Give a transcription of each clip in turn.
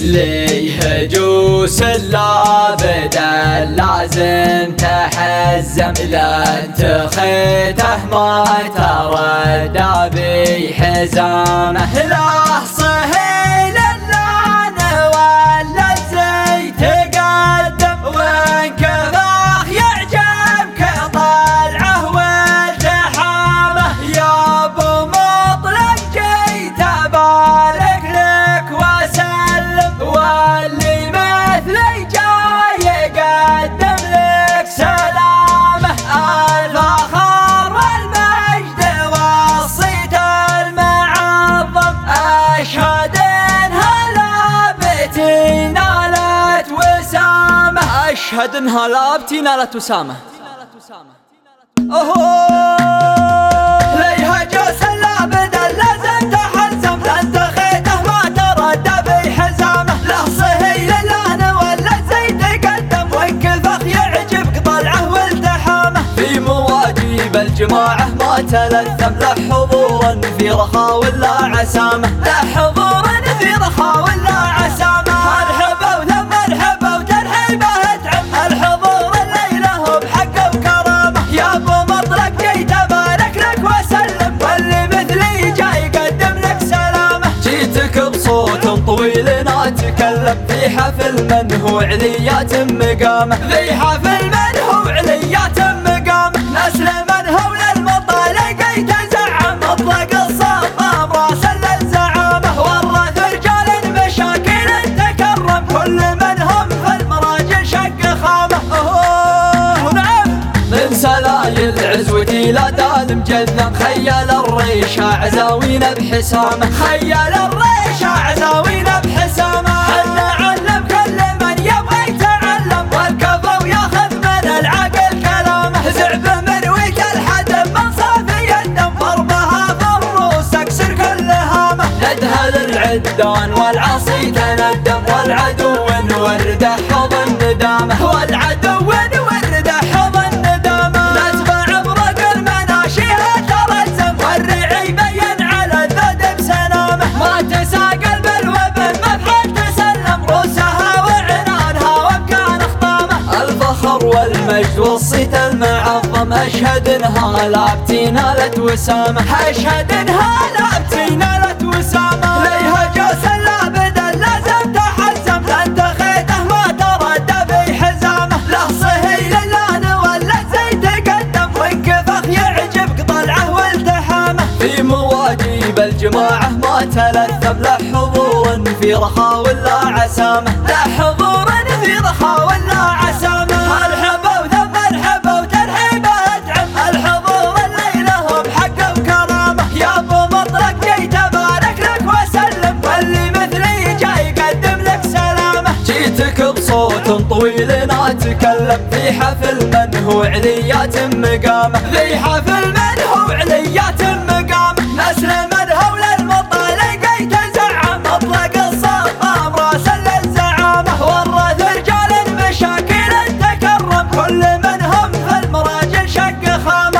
ليه جوس اللابد لازم تحزم، لن تخيته ما تردى بحزامه. لا صهيل اللعن ولا الزي تقدم، وان كفاخ يعجبك طلعه والتحامه. يا ابو مطلق جيت ابارك لك واسلم، واللي مثلي جاي يقدم لك سلامه. الفخر والمجد والصيت المعظم، اشهد انها لابتي نالت وسامه. أشهد إنها لابتي نالت وسامة. ليها جوس اللابد لازم تحزم، لن تخيته ما تردى بحزامه. له صهيل اللان ولا الزي تقدم، وان كفخ يعجبك طلعه والتحامه. في مواجيب الجماعة ما تلثم، له حضور في رخاء ولا عسامة. له حضور في رخاء ولا عسامه. مرحبا وثم مرحبا وترحيبه تعم، الحضور الليله بحقه وكرامه. يا ابو مطلق جيت ابارك لك واسلم، واللي مثلي جاي يقدم لك سلامه. جيتك بصوت طويل اتكلم، في حفل من هو عليات مقامه. في حفل من هو عليات مقامه. نسل من هو للمطالق يتزعم، مطلق الصباب راسا للزعامه. ورث رجال مشاكل تكرم، كل من هم في المراجل شق خامه. نعم من سلايل عزوتي لا دال مجذم، خيل الريشة عزاوين بحسامه. خيل الريشة عزاوين بحسامه. حنا علم كل من يبغى يتعلم، والكفو ياخذ من العقل كلامه. زعب مرويك الحدم من صافي الدم، ضربها في الروس اكسر كل هامه. ندهل العدان والعصي تندم، والعدو ورده حظ الندامه. والعدو ورده حظ الندامه. نتبع برق المناشيها ترزم، والرعي بين على الذد بسنامه. ما تساقل بالوبن مفحل تسلم، روسها وعنانها وبكان خطامه. الفخر والمجد والصيت المعظم، اشهد انها لابتي نالت وسامه. اشهد انها لابتي نالت وسامه. ليها جوس اللابد لازم تحزم، لن تخيته ما تردى بحزامه. له صهيل اللان ولا الزي تقدم، وان كفخ يعجبك طلعه والتحامه. في مواجيب الجماعة ما تلثم، له حضور في رخاء ولا عسامة. له حضور في رخاء ولا عسامه. مرحبا وثم مرحبا وترحيبه تعم، الحضور الليله بحقه وكرامه. يا ابو مطلق جيت ابارك لك واسلم، واللي مثلي جاي يقدم لك سلامه. جيتك بصوت طويل اتكلم، في حفل من هو عليات مقامه. في حفل من هو عليات مقامه. نسل من هو للمطالق يتزعم، مطلق الصباب راسا للزعامه. ورث رجال مشاكل تكرم، كل من هم في المراجل شق خامه.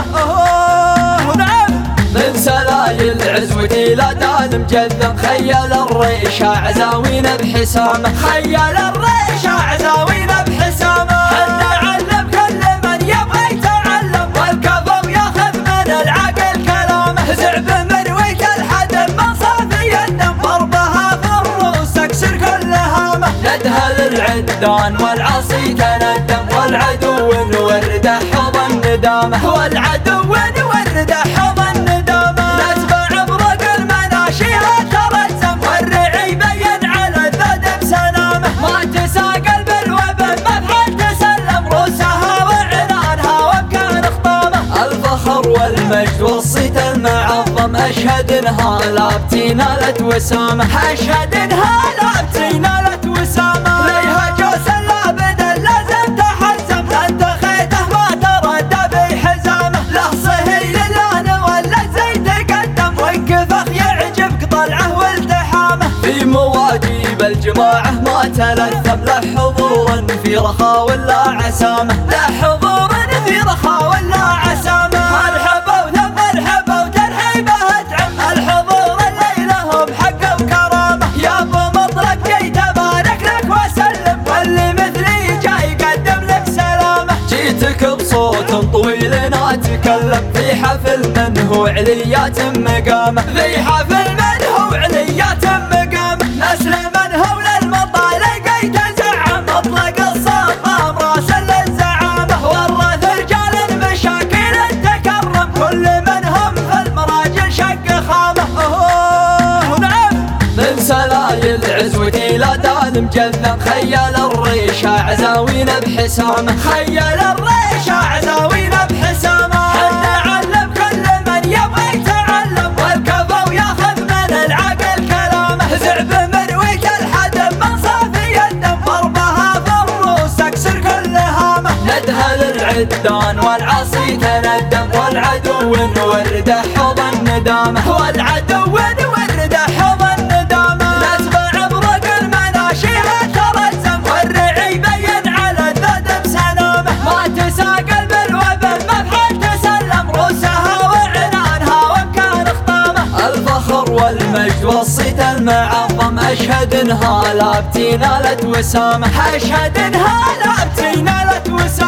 نعم من سلايل عزوتي لا دال مجذم، خيل الريشة عزاوين بحسامه. خيل الريشة عزاوين بحسامه. حنا علم كل من يبغى يتعلم، والكفو ياخذ من العقل كلامه. زعب مرويك الحدم من صافي الدم، ضربها في الروس اكسر كل هامه. ندهل العدان والعصي تندم، والعدو ورده حظ الندامه. والعدو ورده حظ الندامه. نتبع برق المناشيها ترزم، والرعي بين على الذد بسنامه. ما تساقل بالوبن مفحل تسلم، روسها وعنانها وبكان خطامه. الفخر والمجد والصيت المعظم، اشهد انها لابتي نالت وسامه. اشهد انها لابتي نالت وسامه. ليها جوس اللابد لازم تحزم، لن تخيته ما تردى بحزامه. له صهيل اللان ولا الزي تقدم، وان كفخ يعجبك طلعه والتحامه. في مواجيب الجماعة ما تلثم، له حضور في رخاء ولا عسامة. له حضور في رخاء ولا عسامه. مرحبا وثم مرحبا وترحيبه تعم، الحضور الليله بحقه وكرامه. يا ابو مطلق جيت ابارك تكلم في حفل من هو عليات مقامه، في حفل من هو عليات مقامه، نسل من هو للمطالق يتزعم، مطلق الصمام راس للزعامه، ورث رجال مشاكل تكرم، كل منهم في المراجل شق خامه. من سلايل عزوتي لا دال مجذب، خيل الريشة عزاوين بحسامه، خيل الريشة عزاوين بحسامه، حنا علم كل من يبغى يتعلم، والكفى وياخذ من العقل كلامه، زعب مرويك الحدب من صافي الدم، ضربها في الروس اكسر كل هامه، ندهل العدان والعصي تندم، والعدو ورده حوض الندامه، والعدو ورده حوض الندامه، نتبع برق المناشيها ترزم، والرعي يبين على الذد بسلامه، ما تساقل بالوبن مفحل تسلم، روسها وعنانها وكان خطامه. الفخر والمجد والصيت المعظم، اشهد انها لابتي نالت وسامه، اشهد انها لابتي نالت وسامه.